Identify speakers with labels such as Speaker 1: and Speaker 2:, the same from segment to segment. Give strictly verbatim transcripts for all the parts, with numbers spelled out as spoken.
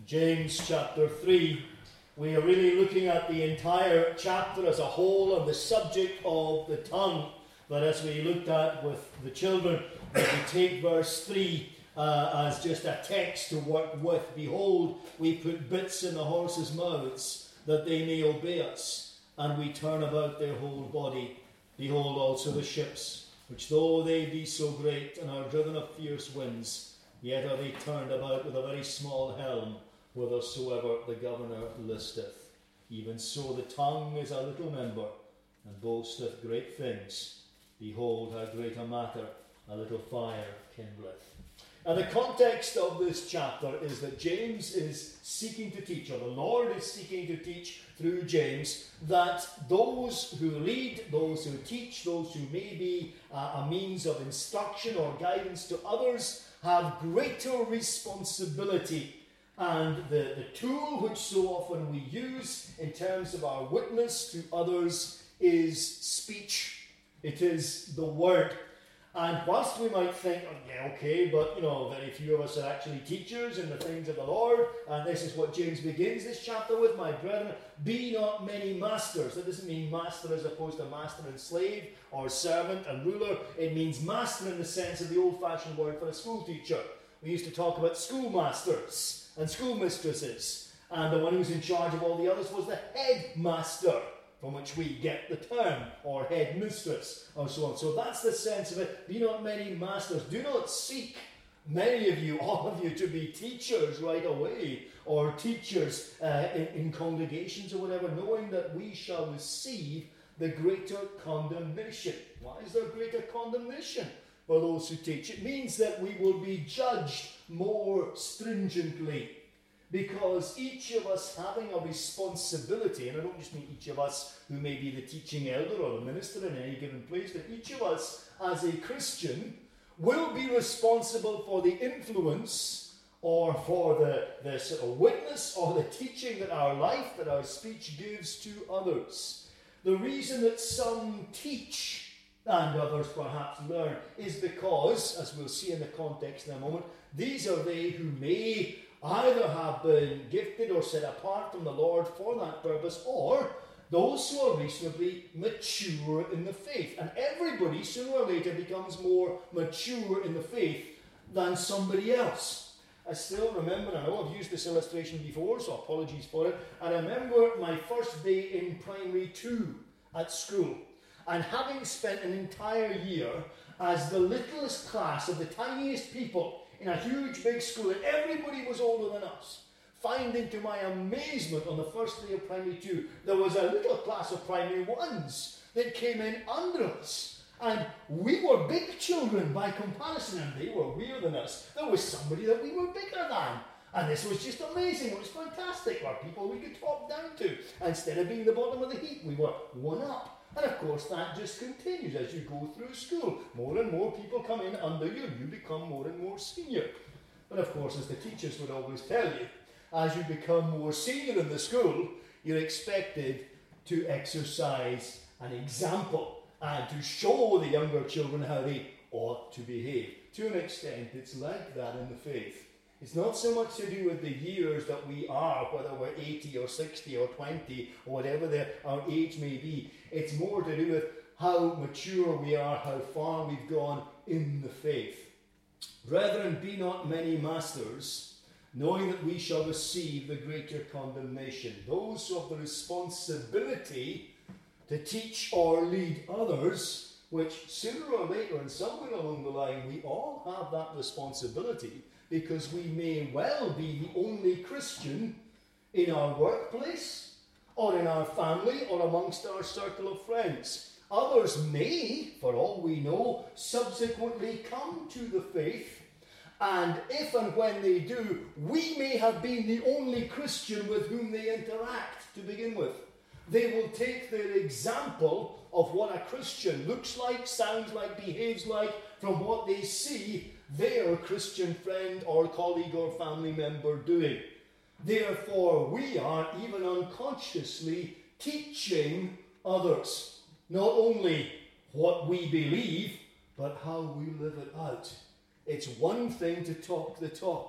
Speaker 1: James chapter three. We are really looking at the entire chapter as a whole on the subject of the tongue. But as we looked at with the children, we take verse three uh, as just a text to work with. Behold, we put bits in the horses' mouths that they may obey us, and we turn about their whole body. Behold also the ships, which though they be so great and are driven of fierce winds, yet are they turned about with a very small helm, whithersoever the governor listeth. Even so the tongue is a little member, and boasteth great things. Behold, how great a matter a little fire kindleth. And the context of this chapter is that James is seeking to teach, or the Lord is seeking to teach through James, that those who lead, those who teach, those who may be uh, a means of instruction or guidance to others, have greater responsibility. And the, the tool which so often we use in terms of our witness to others is speech. It is the word. And whilst we might think, oh, yeah, okay, but, you know, very few of us are actually teachers in the things of the Lord, and this is what James begins this chapter with, my brethren, be not many masters. That doesn't mean master as opposed to master and slave, or servant and ruler. It means master in the sense of the old-fashioned word for a school teacher. We used to talk about schoolmasters and schoolmistresses, and the one who's in charge of all the others was the headmaster, from which we get the term, or headmistress, or so on. So that's the sense of it. Be not many masters. Do not seek, many of you, all of you, to be teachers right away, or teachers uh, in, in congregations or whatever, knowing that we shall receive the greater condemnation. Why is there greater condemnation for those who teach? It means that we will be judged more stringently, because each of us having a responsibility, and I don't just mean each of us who may be the teaching elder or the minister in any given place, but each of us as a Christian will be responsible for the influence or for the, the sort of witness or the teaching that our life, that our speech gives to others. The reason that some teach and others perhaps learn is because, as we'll see in the context in a moment, these are they who may either have been gifted or set apart from the Lord for that purpose, or those who are reasonably mature in the faith. And everybody sooner or later becomes more mature in the faith than somebody else. I still remember, and I know I've used this illustration before, so apologies for it, and I remember my first day in primary two at school, and having spent an entire year as the littlest class of the tiniest people in a huge big school, and everybody was older than us, finding to my amazement on the first day of primary two, there was a little class of primary ones that came in under us. And we were big children by comparison, and they were rearer than us. There was somebody that we were bigger than. And this was just amazing. It was fantastic. There were people we could talk down to. Instead of being the bottom of the heap, we were one up. And of course that just continues as you go through school. More and more people come in under you, and you become more and more senior. But of course, as the teachers would always tell you, as you become more senior in the school, you're expected to exercise an example and to show the younger children how they ought to behave. To an extent, it's like that in the faith. It's not so much to do with the years that we are, whether we're eighty or sixty or twenty or whatever the, our age may be. It's more to do with how mature we are, how far we've gone in the faith. Brethren, be not many masters, knowing that we shall receive the greater condemnation. Those who have the responsibility to teach or lead others, which sooner or later and somewhere along the line we all have that responsibility, because we may well be the only Christian in our workplace, or in our family, or amongst our circle of friends. Others may, for all we know, subsequently come to the faith, and if and when they do, we may have been the only Christian with whom they interact to begin with. They will take their example of what a Christian looks like, sounds like, behaves like, from what they see their Christian friend or colleague or family member doing. Therefore, we are even unconsciously teaching others not only what we believe, but how we live it out. It's one thing to talk the talk.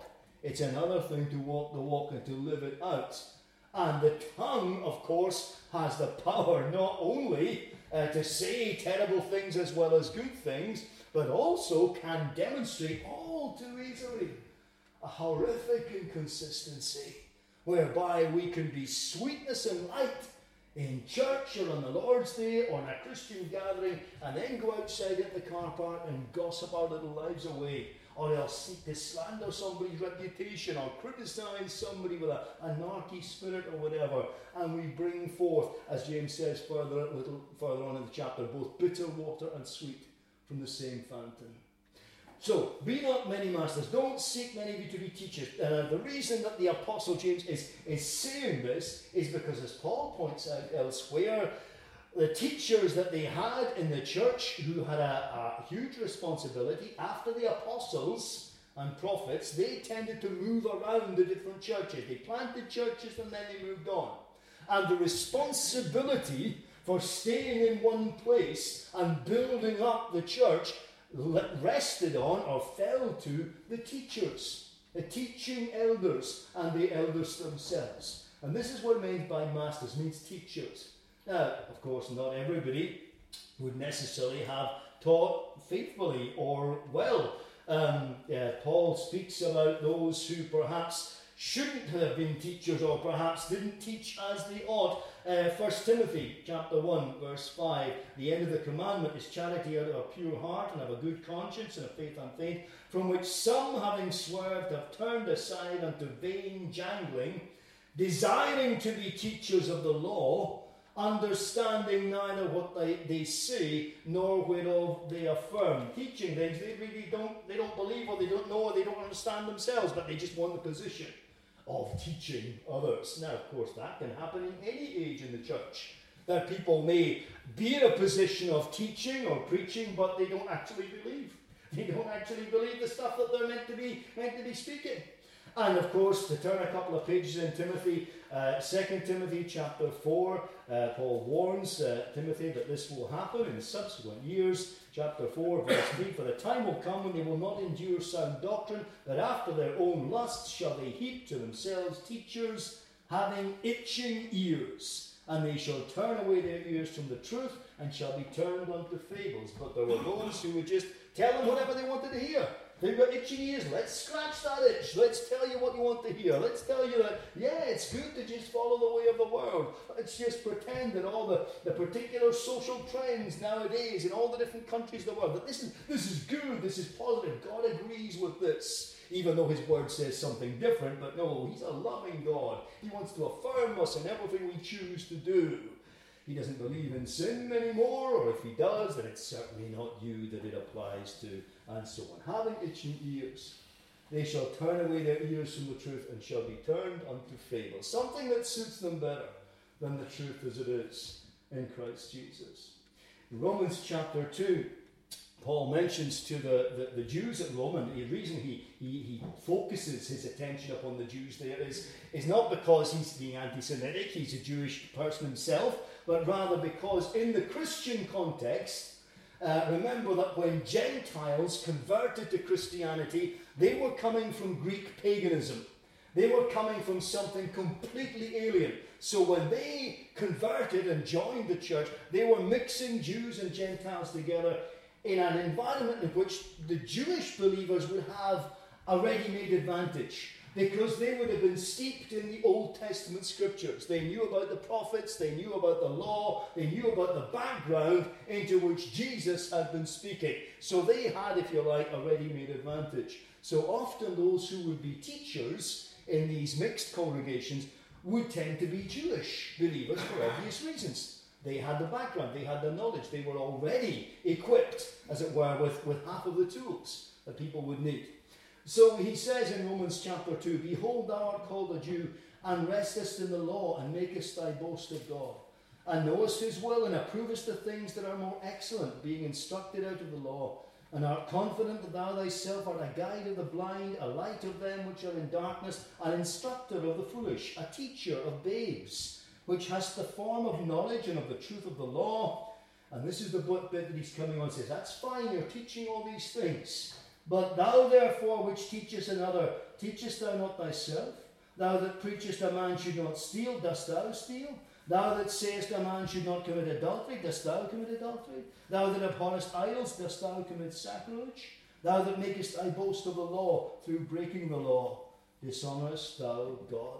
Speaker 1: It's another thing to walk the walk and to live it out. And the tongue, of course, has the power not only uh, to say terrible things as well as good things, but also can demonstrate all too easily a horrific inconsistency, whereby we can be sweetness and light in church or on the Lord's Day or in a Christian gathering, and then go outside at the car park and gossip our little lives away, or else seek to slander somebody's reputation or criticize somebody with a, a narky spirit or whatever, and we bring forth, as James says further a little further on in the chapter, both bitter water and sweet from the same fountain. So, be not many masters. Don't seek many of you to be teachers. Uh, the reason that the Apostle James is, is saying this is because, as Paul points out elsewhere, the teachers that they had in the church who had a, a huge responsibility after the apostles and prophets, they tended to move around the different churches. They planted churches and then they moved on. And the responsibility for staying in one place and building up the church rested on or fell to the teachers, the teaching elders and the elders themselves. And this is what it means by masters, means teachers. Now, of course, not everybody would necessarily have taught faithfully or well. Um, uh, Paul speaks about those who perhaps shouldn't have been teachers or perhaps didn't teach as they ought. Uh, First Timothy chapter one verse five, the end of the commandment is charity out of a pure heart and of a good conscience and a faith unfeigned, from which some, having swerved, have turned aside unto vain jangling, desiring to be teachers of the law, understanding neither what they, they say nor whereof they affirm. Teaching things they really don't they don't believe or they don't know or they don't understand themselves, but they just want the position of teaching others. Now, of course, that can happen in any age in the church, that people may be in a position of teaching or preaching, but they don't actually believe. They don't actually believe the stuff that they're meant to be meant to be speaking. And of course, to turn a couple of pages in Timothy, uh, Second Timothy chapter four, uh, Paul warns uh, Timothy that this will happen in subsequent years. Chapter four, verse three, for the time will come when they will not endure sound doctrine, that after their own lusts shall they heap to themselves teachers having itching ears, and they shall turn away their ears from the truth, and shall be turned unto fables. But there were those who would just tell them whatever they wanted to hear. They've got itching ears. Let's scratch that itch. Let's tell you what you want to hear. Let's tell you that, yeah, it's good to just follow the way of the world. Let's just pretend that all the, the particular social trends nowadays in all the different countries of the world, that this is, this is good, this is positive. God agrees with this, even though his word says something different. But no, he's a loving God. He wants to affirm us in everything we choose to do. He doesn't believe in sin anymore, or if he does, then it's certainly not you that it applies to, and so on. Having itching ears, they shall turn away their ears from the truth and shall be turned unto fables. Something that suits them better than the truth as it is in Christ Jesus. In Romans chapter two, Paul mentions to the, the, the Jews at Rome, and the reason he, he, he focuses his attention upon the Jews there is, is not because he's being anti-Semitic, he's a Jewish person himself, but rather because in the Christian context, uh, remember that when Gentiles converted to Christianity, they were coming from Greek paganism. They were coming from something completely alien. So when they converted and joined the church, they were mixing Jews and Gentiles together in an environment in which the Jewish believers would have a ready-made advantage, because they would have been steeped in the Old Testament scriptures. They knew about the prophets, they knew about the law, they knew about the background into which Jesus had been speaking. So they had, if you like, a ready-made advantage. So often those who would be teachers in these mixed congregations would tend to be Jewish believers for obvious reasons. They had the background, they had the knowledge, they were already equipped, as it were, with, with half of the tools that people would need. So he says in Romans chapter two, behold, thou art called a Jew, and restest in the law, and makest thy boast of God, and knowest his will, and approvest the things that are more excellent, being instructed out of the law, and art confident that thou thyself art a guide of the blind, a light of them which are in darkness, an instructor of the foolish, a teacher of babes, which hast the form of knowledge and of the truth of the law. And this is the bit that he's coming on, says, that's fine, you're teaching all these things. But thou therefore which teachest another, teachest thou not thyself? Thou that preachest a man should not steal, dost thou steal? Thou that sayest a man should not commit adultery, dost thou commit adultery? Thou that abhorrest idols, dost thou commit sacrilege? Thou that makest thy boast of the law through breaking the law, dishonourest thou God?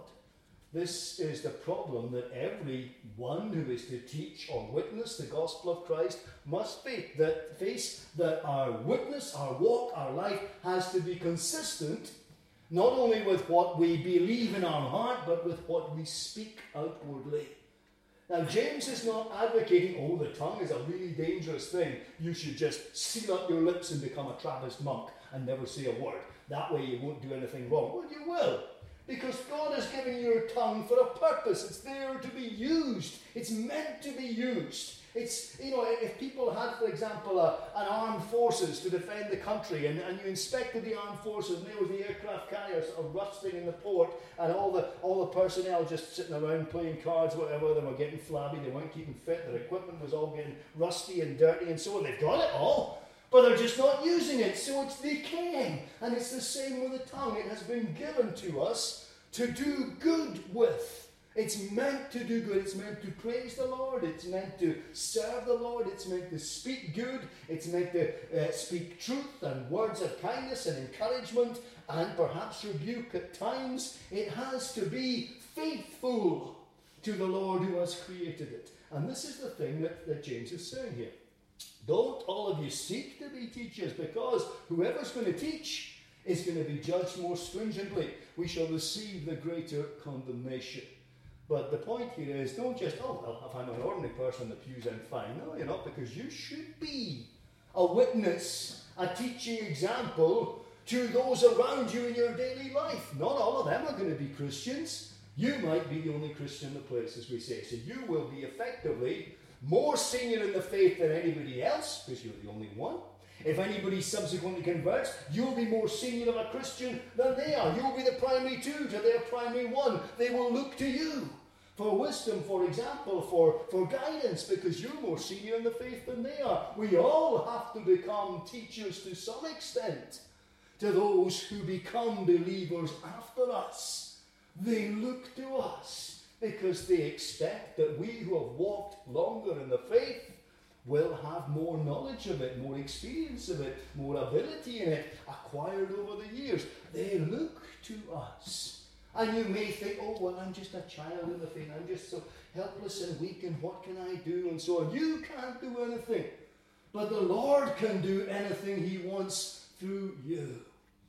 Speaker 1: This is the problem that every one who is to teach or witness the gospel of Christ must be, that face that our witness, our walk, our life has to be consistent, not only with what we believe in our heart, but with what we speak outwardly. Now, James is not advocating, oh, the tongue is a really dangerous thing. You should just seal up your lips and become a Trappist monk and never say a word. That way you won't do anything wrong. Well, you will. Because God has given you your tongue for a purpose. It's there to be used. It's meant to be used. It's, you know, if people had, for example, a, an armed forces to defend the country, and, and you inspected the armed forces, and there was the aircraft carrier sort of rusting in the port, and all the all the personnel just sitting around playing cards, whatever, they were getting flabby, they weren't keeping fit, their equipment was all getting rusty and dirty and so on. They've got it all, but they're just not using it, so it's decaying. And it's the same with the tongue. It has been given to us to do good with. It's meant to do good. It's meant to praise the Lord. It's meant to serve the Lord. It's meant to speak good. It's meant to uh, speak truth and words of kindness and encouragement and perhaps rebuke at times. It has to be faithful to the Lord who has created it. And this is the thing that, that James is saying here. Don't all of you seek to be teachers, because whoever's going to teach is going to be judged more stringently. We shall receive the greater condemnation. But the point here is, don't just, oh, well, if I'm an ordinary person in the pews, I'm fine. No, you're not, because you should be a witness, a teaching example to those around you in your daily life. Not all of them are going to be Christians. You might be the only Christian in the place, as we say. So you will be effectively more senior in the faith than anybody else, because you're the only one. If anybody subsequently converts, you'll be more senior of a Christian than they are. You'll be the primary two to their primary one. They will look to you for wisdom, for example, for, for guidance, because you're more senior in the faith than they are. We all have to become teachers to some extent to those who become believers after us. They look to us because they expect that we who have walked longer in the faith will have more knowledge of it, more experience of it, more ability in it, acquired over the years. They look to us. And you may think, oh, well, I'm just a child in the faith. I'm just so helpless and weak, and what can I do? And so on. You can't do anything. But the Lord can do anything he wants through you.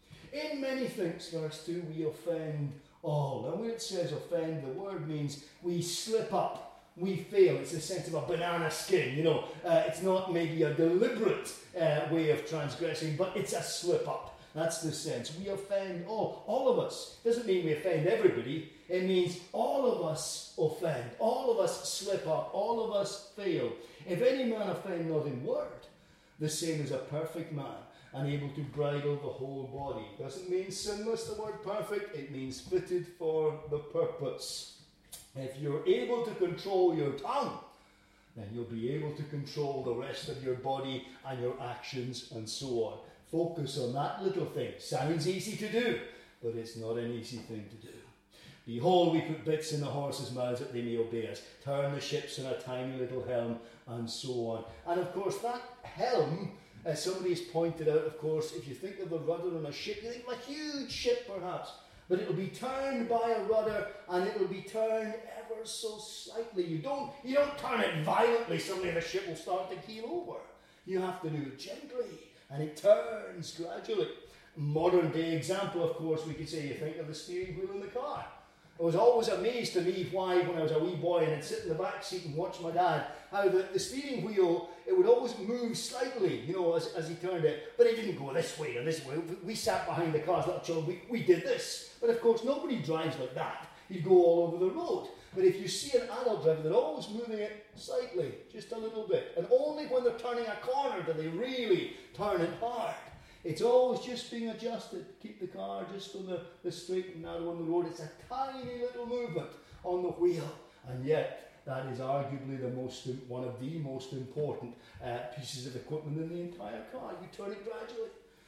Speaker 1: In many things, verse two, we offend all. And when it says offend, the word means we slip up. We fail. It's the sense of a banana skin, you know. Uh, it's not maybe a deliberate uh, way of transgressing, but it's a slip up. That's the sense. We offend all. All of us. Doesn't mean we offend everybody. It means all of us offend. All of us slip up. All of us fail. If any man offend not in word, the same is a perfect man, and able to bridle the whole body. Doesn't mean sinless, the word perfect. It means fitted for the purpose. If you're able to control your tongue, then you'll be able to control the rest of your body and your actions and so on. Focus on that little thing. Sounds easy to do, but it's not an easy thing to do. Behold, we put bits in the horses' mouths that they may obey us. Turn the ships in a tiny little helm, and so on. And of course, that helm, as somebody's pointed out, of course, if you think of the rudder on a ship, you think of a huge ship perhaps. But it'll be turned by a rudder, and it'll be turned ever so slightly. You don't, you don't turn it violently, suddenly the ship will start to keel over. You have to do it gently, and it turns gradually. Modern day example, of course, we could say, you think of the steering wheel in the car. It was always amazed to me why, when I was a wee boy and I'd sit in the back seat and watch my dad, how the, the steering wheel, it would always move slightly, you know, as, as he turned it. But it didn't go this way or this way. We sat behind the car as little children, we, we did this. But of course, nobody drives like that. You go all over the road. But if you see an adult driver, they're always moving it slightly, just a little bit. And only when they're turning a corner do they really turn it hard. It's always just being adjusted. Keep the car just on the, the straight and narrow on the road. It's a tiny little movement on the wheel. And yet, that is arguably the most, one of the most important uh, pieces of equipment in the entire car. You turn it gradually.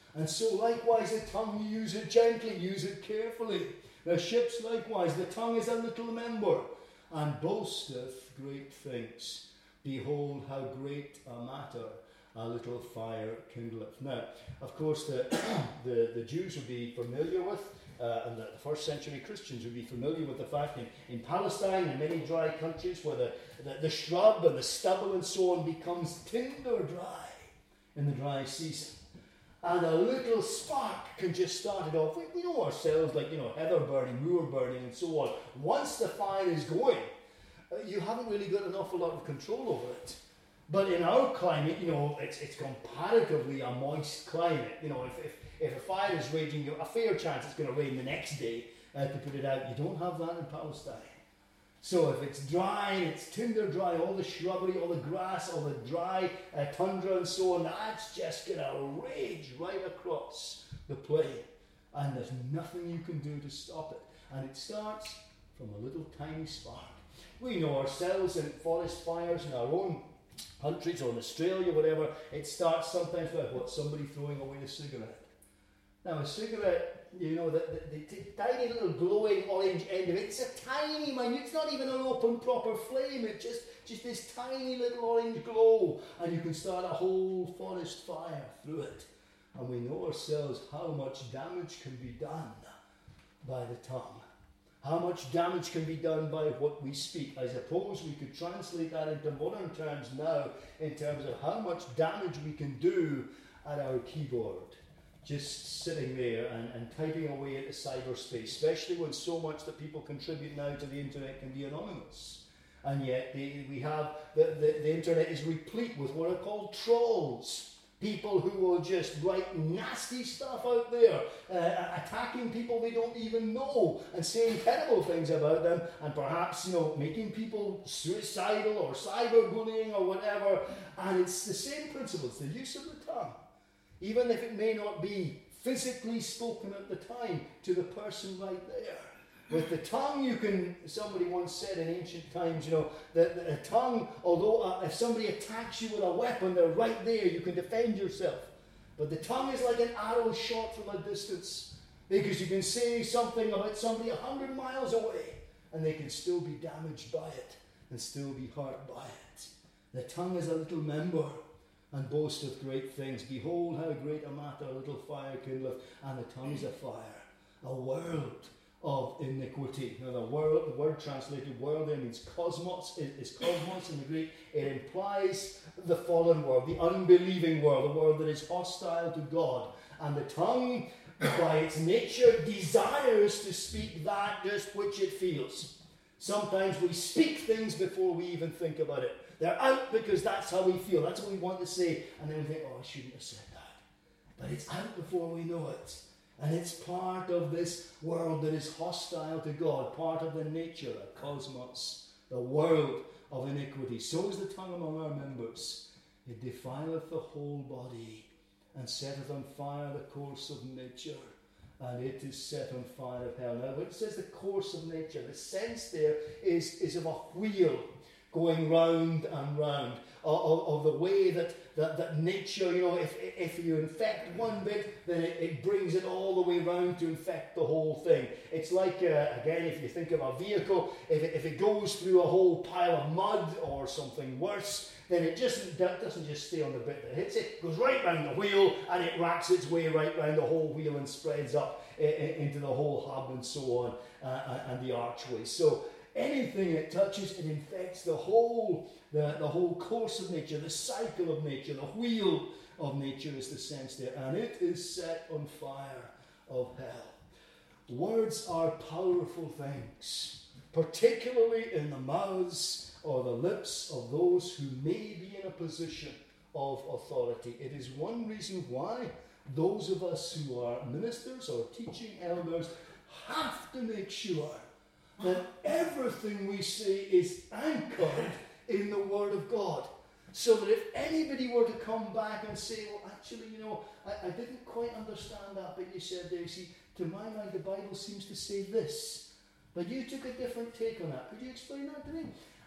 Speaker 1: And so likewise the tongue, you use it gently, use it carefully. The ships likewise, the tongue is a little member, and boasteth great things. Behold, how great a matter a little fire kindleth. Now, of course, the, the, the Jews would be familiar with, uh, and the first century Christians would be familiar with the fact in, in Palestine and many dry countries where the, the, the shrub and the stubble and so on becomes tinder dry in the dry season. And a little spark can just start it off. We, we know ourselves, like, you know, heather burning, moor burning, and so on. Once the fire is going, uh, you haven't really got an awful lot of control over it. But in our climate, you know, it's it's comparatively a moist climate. You know, if if, if a fire is raging, you know, a fair chance it's going to rain the next day uh, to put it out. You don't have that in Palestine. So if it's dry, and it's tinder dry, all the shrubbery, all the grass, all the dry uh, tundra and so on, that's just going to rage right across the plain. And there's nothing you can do to stop it. And it starts from a little tiny spark. We know ourselves in forest fires in our own countries or in Australia, whatever, it starts sometimes with what, somebody throwing away a cigarette. Now a cigarette, you know, the, the, the t- tiny little glowing orange end of it, it's a tiny minute, it's not even an open proper flame, it's just, just this tiny little orange glow, and you can start a whole forest fire through it. And we know ourselves how much damage can be done by the tongue. How much damage can be done by what we speak. I suppose we could translate that into modern terms now in terms of how much damage we can do at our keyboard. Just sitting there and, and typing away at the cyberspace, especially when so much that people contribute now to the internet can be anonymous. And yet the, we have, the, the, the internet is replete with what are called trolls. People who will just write nasty stuff out there, uh, attacking people they don't even know and saying terrible things about them, and perhaps, you know, making people suicidal or cyberbullying or whatever. And it's the same principle, it's the use of the tongue. Even if it may not be physically spoken at the time to the person right there. With the tongue, you can, somebody once said in ancient times, you know, that the, the tongue, although uh, if somebody attacks you with a weapon, they're right there, you can defend yourself. But the tongue is like an arrow shot from a distance, because you can say something about somebody a hundred miles away, and they can still be damaged by it, and still be hurt by it. The tongue is a little member, and boasteth great things. Behold, how great a matter a little fire kindleth, and the tongue is a fire, a world of iniquity. Now the word, the word translated world there means cosmos, is, is cosmos in the Greek. It implies the fallen world, the unbelieving world, the world that is hostile to God. And the tongue, by its nature, desires to speak that just which it feels. Sometimes we speak things before we even think about it. They're out because that's how we feel, that's what we want to say, and then we think, oh, I shouldn't have said that. But it's out before we know it. And it's part of this world that is hostile to God, part of the nature, the cosmos, the world of iniquity. So is the tongue among our members. It defileth the whole body, and setteth on fire the course of nature, and it is set on fire of hell. Now, when it says the course of nature, the sense there is, is of a wheel going round and round, of, of the way that, that, that nature, you know, if, if you infect one bit, then it, it brings it all the way round to infect the whole thing. It's like, uh, again, if you think of a vehicle, if it, if it goes through a whole pile of mud or something worse, then it just that doesn't just stay on the bit that hits it, it goes right round the wheel, and it racks its way right round the whole wheel and spreads up uh, into the whole hub and so on, uh, and the archway. So anything it touches, it infects the whole, the, the whole course of nature, the cycle of nature, the wheel of nature is the sense there, and it is set on fire of hell. Words are powerful things, particularly in the mouths or the lips of those who may be in a position of authority. It is one reason why those of us who are ministers or teaching elders have to make sure that everything we say is anchored in the Word of God. So that if anybody were to come back and say, well, actually, you know, I, I didn't quite understand that bit you said there. You see, to my mind, the Bible seems to say this, but you took a different take on that. Could you explain that to me?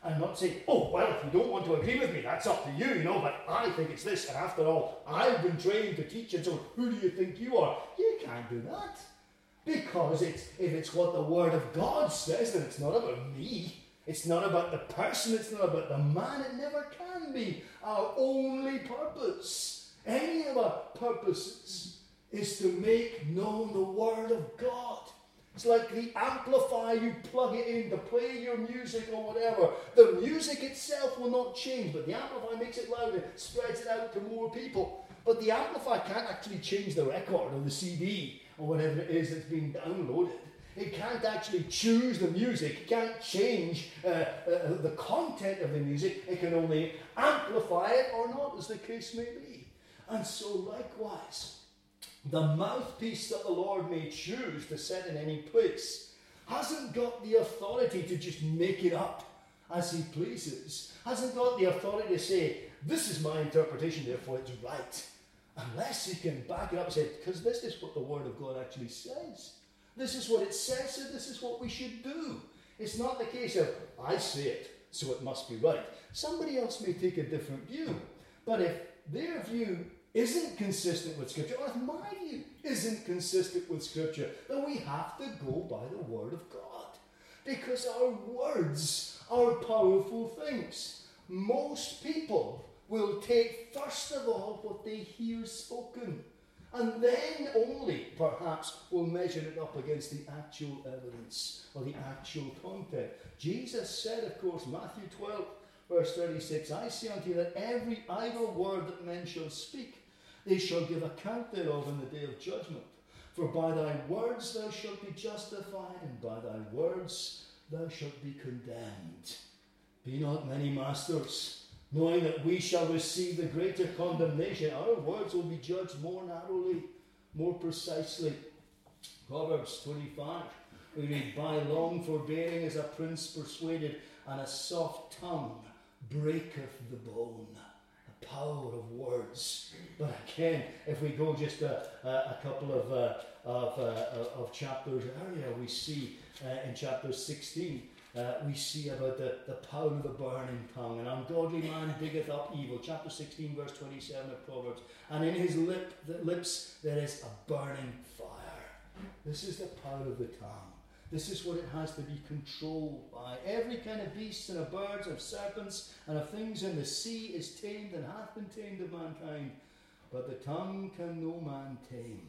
Speaker 1: And not say, oh, well, if you don't want to agree with me, that's up to you, you know, but I think it's this, and after all, I've been trained to teach it, so who do you think you are? You can't do that. Because it's, if it's what the Word of God says, then it's not about me. It's not about the person, it's not about the man, it never can be. Our only purpose, any of our purposes, is to make known the Word of God. It's like the amplifier, you plug it in to play your music or whatever. The music itself will not change, but the amplifier makes it louder, spreads it out to more people. But the amplifier can't actually change the record or the C D or whatever it is that's being downloaded. It can't actually choose the music. It can't change uh, uh, the content of the music. It can only amplify it or not, as the case may be. And so likewise, the mouthpiece that the Lord may choose to set in any place hasn't got the authority to just make it up as he pleases. Hasn't got the authority to say, this is my interpretation, therefore it's right. Unless he can back it up and say, because this is what the Word of God actually says. This is what it says, so this is what we should do. It's not the case of, I say it, so it must be right. Somebody else may take a different view. But if their view isn't consistent with Scripture, or if my view isn't consistent with Scripture, then we have to go by the Word of God. Because our words are powerful things. Most people will take first of all what they hear spoken, and then only perhaps will measure it up against the actual evidence or the actual content. Jesus said, of course, Matthew twelve, verse thirty-six, I say unto you that every idle word that men shall speak, they shall give account thereof in the day of judgment. For by thy words thou shalt be justified, and by thy words thou shalt be condemned. Be not many masters, knowing that we shall receive the greater condemnation. Our words will be judged more narrowly, more precisely. Proverbs twenty-five, we read, by long forbearing is a prince persuaded, and a soft tongue breaketh the bone. The power of words. But again, if we go just a, a, a couple of, uh, of, uh, of chapters earlier, we see uh, in chapter sixteen, Uh, we see about the, the power of the burning tongue. An ungodly man diggeth up evil. Chapter sixteen, verse twenty-seven of Proverbs. And in his lip, the lips there is a burning fire. This is the power of the tongue. This is what it has to be controlled by. Every kind of beast and of birds, of serpents, and of things in the sea is tamed and hath been tamed of mankind. But the tongue can no man tame.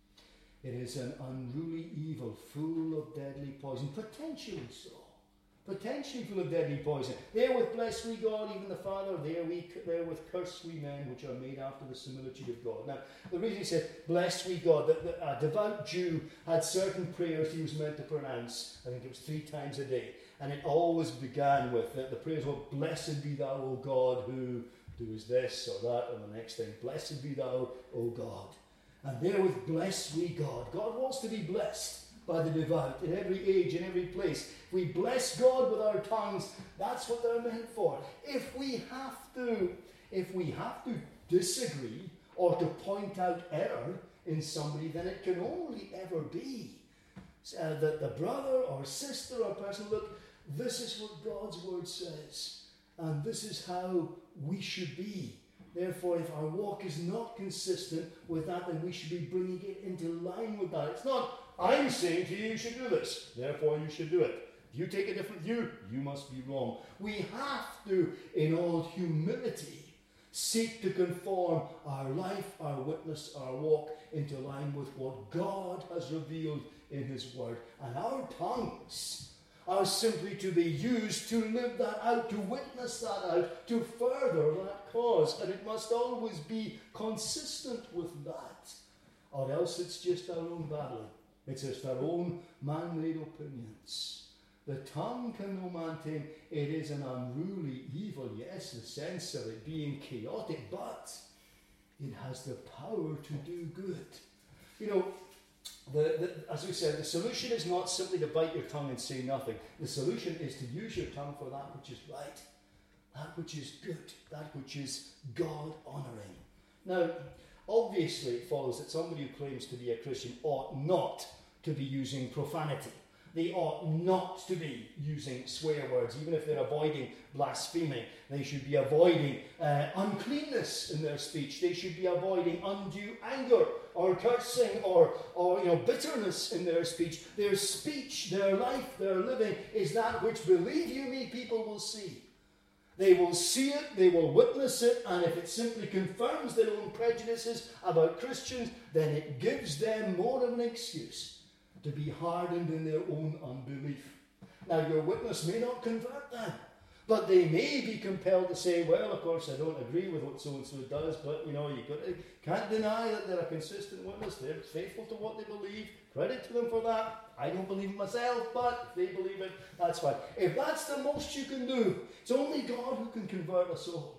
Speaker 1: It is an unruly evil, full of deadly poison, potentially so. Potentially full of deadly poison. There with bless we God, even the Father, there we there with curse we men, which are made after the similitude of God. Now, the reason he said, bless we God, that the, a devout Jew had certain prayers he was meant to pronounce. I think it was three times a day. And it always began with, the, the prayers were, blessed be thou, O God, who doest this or that, or the next thing. Blessed be thou, O God. And there with bless we God. God wants to be blessed by the devout in every age, in every place. If we bless God with our tongues, that's what they're meant for. If we have to, if we have to disagree or to point out error in somebody, then it can only ever be uh, that the brother or sister or person, look, this is what God's word says, and this is how we should be. Therefore, if our walk is not consistent with that, then we should be bringing it into line with that. It's not, I'm saying to you, you should do this, therefore you should do it. If you take a different view, you must be wrong. We have to, in all humility, seek to conform our life, our witness, our walk into line with what God has revealed in his word. And our tongues are simply to be used to live that out, to witness that out, to further that cause. And it must always be consistent with that, or else it's just our own babbling. It's just our own man-made opinions. The tongue can no man tame. It is an unruly evil, yes, the sense of it being chaotic, but it has the power to do good. You know, The, the, as we said, the solution is not simply to bite your tongue and say nothing. The solution is to use your tongue for that which is right, that which is good, that which is God-honouring. Now, obviously it follows that somebody who claims to be a Christian ought not to be using profanity. They ought not to be using swear words, even if they're avoiding blaspheming. They should be avoiding uh, uncleanness in their speech. They should be avoiding undue anger or cursing or, or you know, bitterness in their speech. Their speech, their life, their living is that which, believe you me, people will see. They will see it, they will witness it, and if it simply confirms their own prejudices about Christians, then it gives them more of an excuse to be hardened in their own unbelief. Now, your witness may not convert them, but they may be compelled to say, well, of course, I don't agree with what so-and-so does, but, you know, you can't deny that they're a consistent witness. They're faithful to what they believe. Credit to them for that. I don't believe it myself, but if they believe it, that's fine. If that's the most you can do, it's only God who can convert a soul.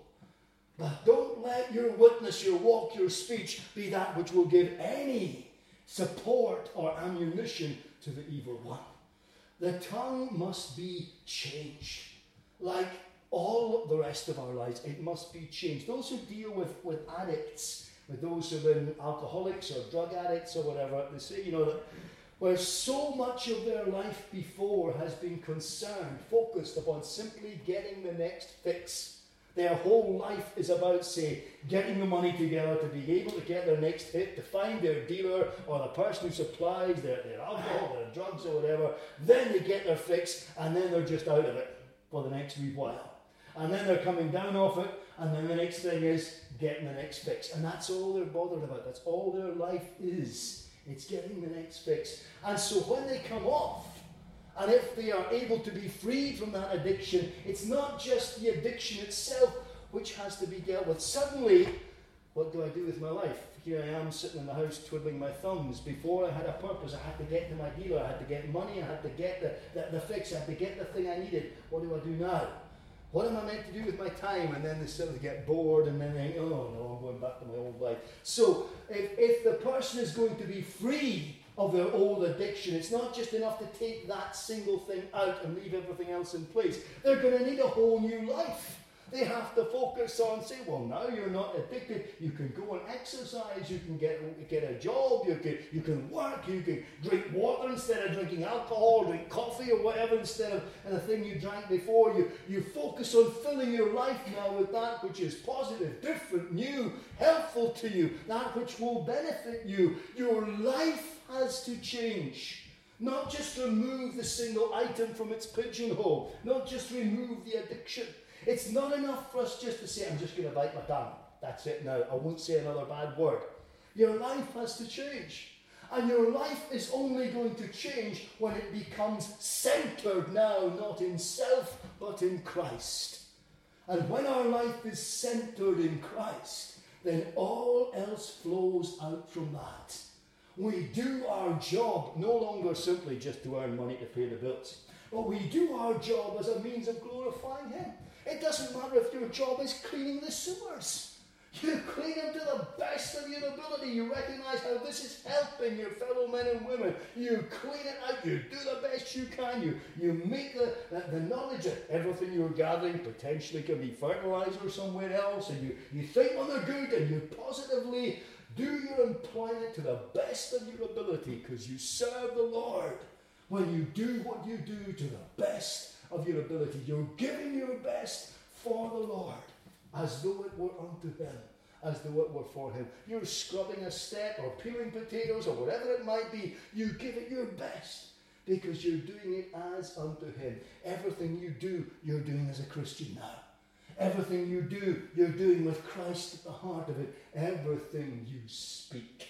Speaker 1: But don't let your witness, your walk, your speech be that which will give any support or ammunition to the evil one. The tongue must be changed. Like all the rest of our lives, it must be changed. Those who deal with, with addicts, with those who have been alcoholics or drug addicts or whatever, they say, you know, that where so much of their life before has been concerned, focused upon simply getting the next fix. Their whole life is about, say, getting the money together to be able to get their next hit, to find their dealer or the person who supplies their, their alcohol, their drugs or whatever. Then they get their fix, and then they're just out of it for the next wee while. And then they're coming down off it, and then the next thing is getting the next fix. And that's all they're bothered about. That's all their life is. It's getting the next fix. And so when they come off, and if they are able to be freed from that addiction, it's not just the addiction itself which has to be dealt with. Suddenly, what do I do with my life? Here I am sitting in the house twiddling my thumbs. Before I had a purpose, I had to get to my dealer, I had to get money, I had to get the, the, the fix, I had to get the thing I needed. What do I do now? What am I meant to do with my time? And then they sort of get bored and then they think, oh no, I'm going back to my old life. So if, if the person is going to be free of their old addiction, it's not just enough to take that single thing out and leave everything else in place. They're going to need a whole new life. They have to focus on, say, well, now you're not addicted. You can go and exercise. You can get get a job. You can you can work. You can drink water instead of drinking alcohol. Drink coffee or whatever instead of the thing you drank before. You you focus on filling your life now with that which is positive, different, new, helpful to you. That which will benefit you. Your life has to change. Not just remove the single item from its pigeonhole. Not just remove the addiction. It's not enough for us just to say, I'm just going to bite my tongue. That's it now. I won't say another bad word. Your life has to change. And your life is only going to change when it becomes centered now, not in self, but in Christ. And when our life is centered in Christ, then all else flows out from that. We do our job no longer simply just to earn money to pay the bills, but we do our job as a means of glorifying Him. It doesn't matter if your job is cleaning the sewers. You clean them to the best of your ability. You recognize how this is helping your fellow men and women. You clean it out. You do the best you can. You, you make the, the, the knowledge that everything you're gathering potentially can be fertilizer somewhere else. And you, you think on the good and you positively do your employment to the best of your ability because you serve the Lord. When you do what you do to the best of your ability, you're giving your best for the Lord, as though it were unto Him, as though it were for Him. You're scrubbing a step or peeling potatoes or whatever it might be. You give it your best because you're doing it as unto Him. Everything you do, you're doing as a Christian now. Everything you do, you're doing with Christ at the heart of it. Everything you speak,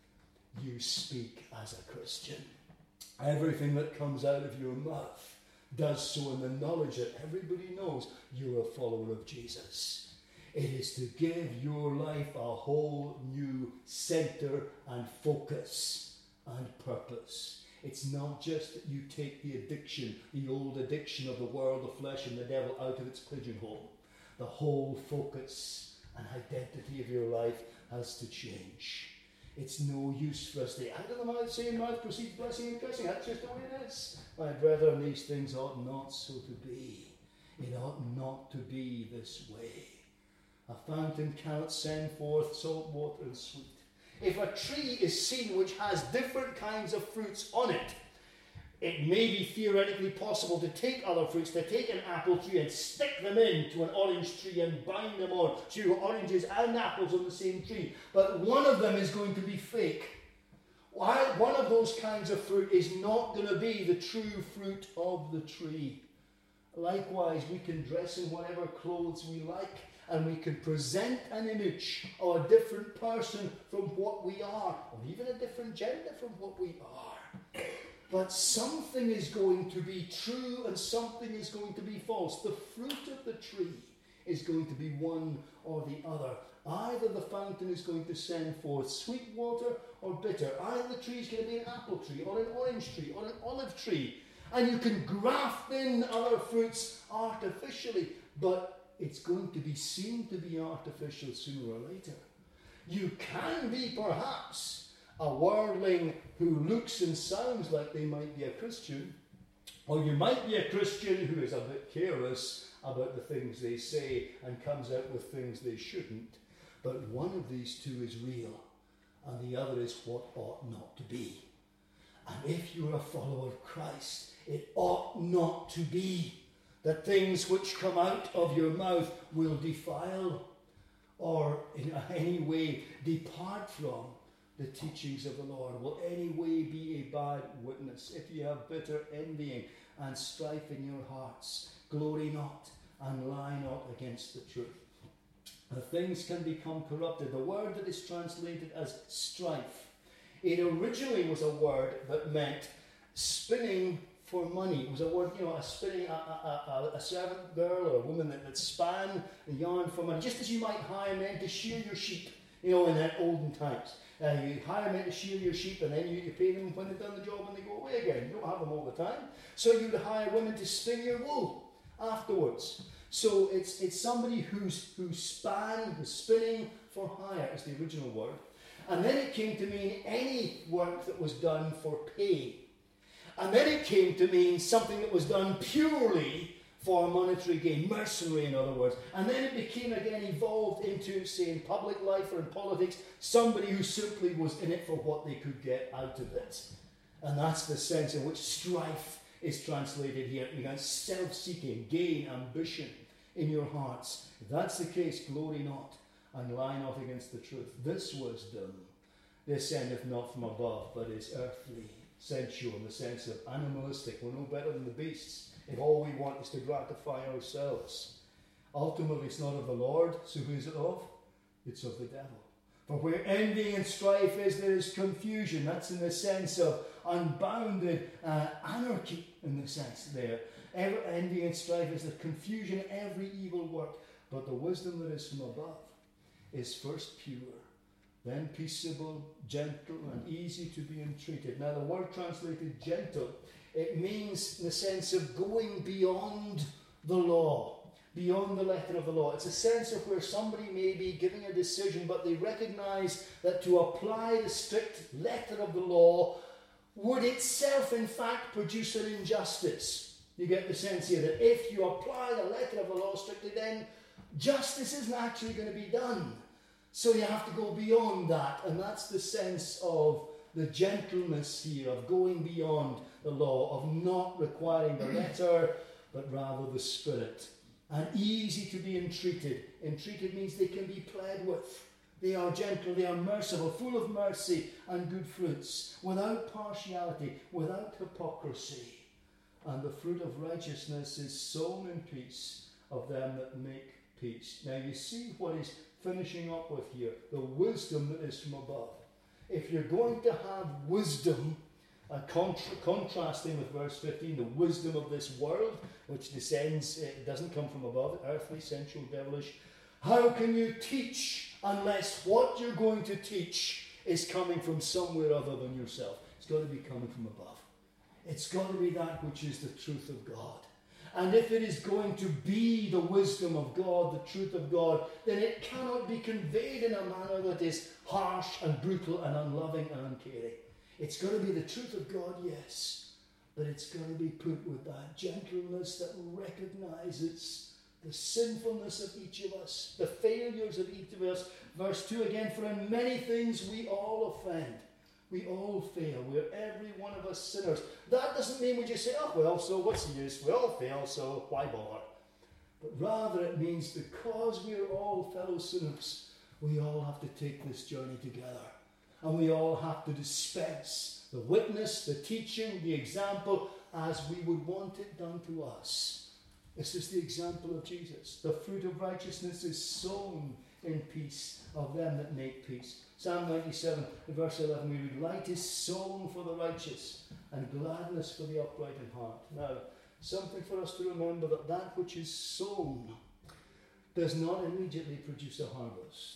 Speaker 1: you speak as a Christian. Everything that comes out of your mouth does so in the knowledge that everybody knows you're a follower of Jesus. It is to give your life a whole new center and focus and purpose. It's not just that you take the addiction, the old addiction of the world, the flesh and the devil out of its pigeonhole. The whole focus and identity of your life has to change. It's no use for us to, out of the mouth, saying mouth proceeds blessing and cursing. That's just the way it is. My brethren, these things ought not so to be. It ought not to be this way. A fountain cannot send forth salt water and sweet. If a tree is seen which has different kinds of fruits on it, It may be theoretically possible to take other fruits, to take an apple tree and stick them into an orange tree and bind them on. So you've got oranges and apples on the same tree. But one of them is going to be fake. One of those kinds of fruit is not going to be the true fruit of the tree. Likewise, we can dress in whatever clothes we like, and we can present an image of a different person from what we are, or even a different gender from what we are. But something is going to be true and something is going to be false. The fruit of the tree is going to be one or the other. Either the fountain is going to send forth sweet water or bitter. Either the tree is going to be an apple tree or an orange tree or an olive tree. And you can graft in other fruits artificially, but it's going to be seen to be artificial sooner or later. You can be perhaps a worldling who looks and sounds like they might be a Christian, or you might be a Christian who is a bit careless about the things they say and comes out with things they shouldn't. But one of these two is real, and the other is what ought not to be. And if you're a follower of Christ, it ought not to be that things which come out of your mouth will defile or in any way depart from the teachings of the Lord, will any way be a bad witness. If you have bitter envying and strife in your hearts, glory not and lie not against the truth. The things can become corrupted. The word that is translated as strife, it originally was a word that meant spinning for money. It was a word, you know, a spinning, a, a, a, a servant girl or a woman that, that span the yarn for money, just as you might hire men to shear your sheep, you know, in that olden times. Uh, you hire men to shear your sheep, and then you, you pay them when they've done the job and they go away again. You don't have them all the time. So you would hire women to spin your wool afterwards. So it's it's somebody who's who span, who's spinning for hire is the original word. And then it came to mean any work that was done for pay. And then it came to mean something that was done purely for monetary gain, mercenary in other words. And then it became again evolved into, say, in public life or in politics, somebody who simply was in it for what they could get out of it. And that's the sense in which strife is translated here. You got self-seeking, gain, ambition in your hearts. If that's the case, glory not and lie not against the truth. This wisdom descendeth not from above, but is earthly, sensual, in the sense of animalistic. We're no better than the beasts if all we want is to gratify ourselves. Ultimately, it's not of the Lord, so who is it of? It's of the devil. For where envy and strife is, there is confusion. That's in the sense of unbounded uh, anarchy, in the sense there. Every envy and strife is the confusion of every evil work. But the wisdom that is from above is first pure, then peaceable, gentle, and easy to be entreated. Now, the word translated gentle, it means in the sense of going beyond the law, beyond the letter of the law. It's a sense of where somebody may be giving a decision, but they recognize that to apply the strict letter of the law would itself, in fact, produce an injustice. You get the sense here that if you apply the letter of the law strictly, then justice isn't actually going to be done. So you have to go beyond that, and that's the sense of the gentleness here, of going beyond the law, of not requiring the letter, but rather the spirit. And easy to be entreated. Entreated means they can be pled with. They are gentle, they are merciful, full of mercy and good fruits, without partiality, without hypocrisy. And the fruit of righteousness is sown in peace of them that make peace. Now you see what he's finishing up with here, the wisdom that is from above. If you're going to have wisdom, uh, contra- contrasting with verse fifteen, the wisdom of this world, which descends, it doesn't come from above, earthly, sensual, devilish. How can you teach unless what you're going to teach is coming from somewhere other than yourself? It's got to be coming from above. It's got to be that which is the truth of God. And if it is going to be the wisdom of God, the truth of God, then it cannot be conveyed in a manner that is harsh and brutal and unloving and uncaring. It's going to be the truth of God, yes, but it's going to be put with that gentleness that recognizes the sinfulness of each of us, the failures of each of us. Verse two again, for in many things we all offend. We all fail. We're every one of us sinners. That doesn't mean we just say, oh, well, so what's the use? We all fail, so why bother? But rather it means because we're all fellow sinners, we all have to take this journey together. And we all have to dispense the witness, the teaching, the example, as we would want it done to us. This is the example of Jesus. The fruit of righteousness is sown in peace of them that make peace. Psalm ninety-seven, verse eleven, we read, light is sown for the righteous, and gladness for the upright in heart. Now, something for us to remember, that that which is sown does not immediately produce a harvest.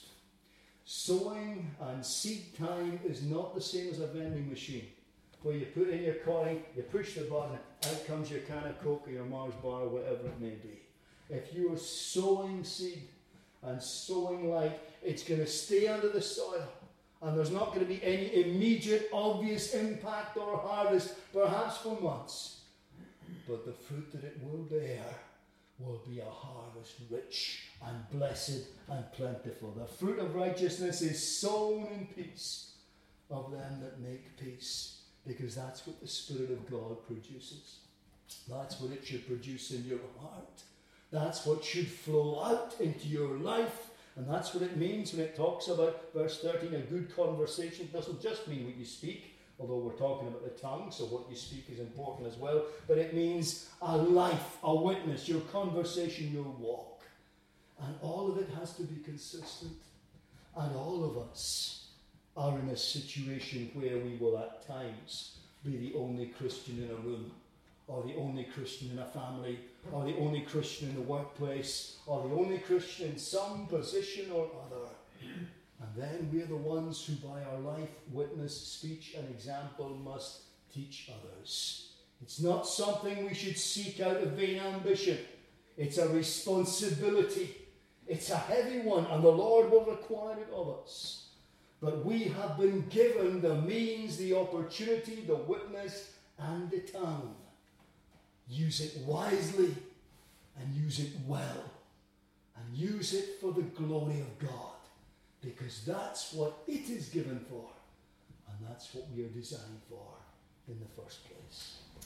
Speaker 1: Sowing and seed time is not the same as a vending machine, where you put in your coin, you push the button, out comes your can of Coke or your Mars bar, or whatever it may be. If you are sowing seed and sowing light, it's going to stay under the soil, and there's not going to be any immediate, obvious impact or harvest, perhaps for months. But the fruit that it will bear will be a harvest rich and blessed and plentiful. The fruit of righteousness is sown in peace of them that make peace, because that's what the Spirit of God produces. That's what it should produce in your heart. That's what should flow out into your life. And that's what it means when it talks about, verse thirteen, a good conversation. It doesn't just mean what you speak, although we're talking about the tongue, so what you speak is important as well. But it means a life, a witness, your conversation, your walk. And all of it has to be consistent. And all of us are in a situation where we will at times be the only Christian in a room, or the only Christian in a family, or the only Christian in the workplace, or the only Christian in some position or other. And then we're the ones who by our life, witness, speech and example must teach others. It's not something we should seek out of vain ambition. It's a responsibility. It's a heavy one, and the Lord will require it of us. But we have been given the means, the opportunity, the witness and the tongue. Use it wisely and use it well. And use it for the glory of God. Because that's what it is given for. And that's what we are designed for in the first place.